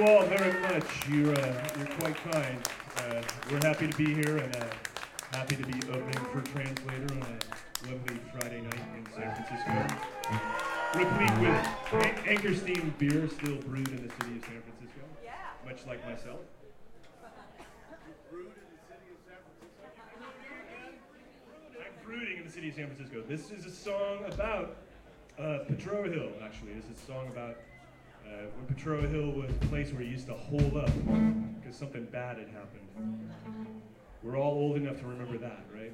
all very much. You're quite kind. We're happy to be here and happy to be opening for Translator on a lovely Friday night in San Francisco. Replete with Anchor Steam beer still brewed in the city of San Francisco. Yeah. Much like myself. I'm brooding in the city of San Francisco. This is a song about Petro Hill, actually. This is a song about when Petro Hill was a place where you used to hold up because something bad had happened. We're all old enough to remember that, right?